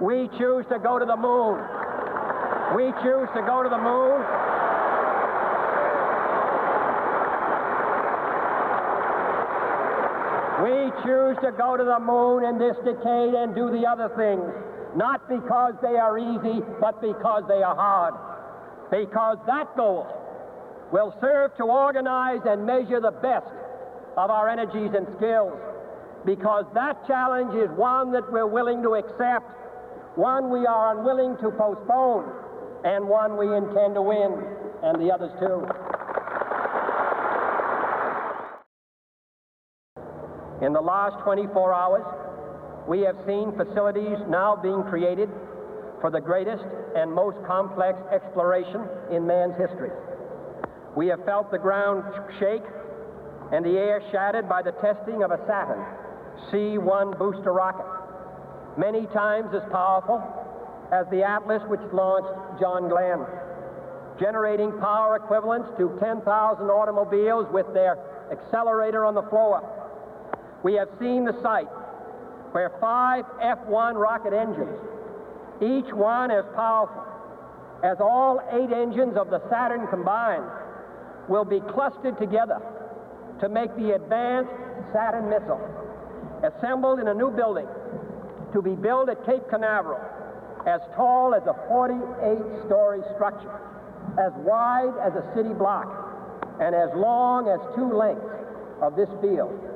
We choose to go to the moon. We choose to go to the moon. We choose to go to the moon in this decade and do the other things, not because they are easy, but because they are hard. Because that goal will serve to organize and measure the best of our energies and skills. Because that challenge is one that we're willing to accept, one we are unwilling to postpone, and one we intend to win, and the others too. In the last 24 hours, we have seen facilities now being created for the greatest and most complex exploration in man's history. We have felt the ground shake and the air shattered by the testing of a Saturn C-1 booster rocket, many times as powerful as the Atlas which launched John Glenn, generating power equivalents to 10,000 automobiles with their accelerator on the floor. We have seen the site where 5 F-1 rocket engines, each one as powerful as all 8 engines of the Saturn combined, will be clustered together to make the advanced Saturn missile, assembled in a new building to be built at Cape Canaveral, as tall as a 48-story structure, as wide as a city block, and as long as 2 lengths of this field.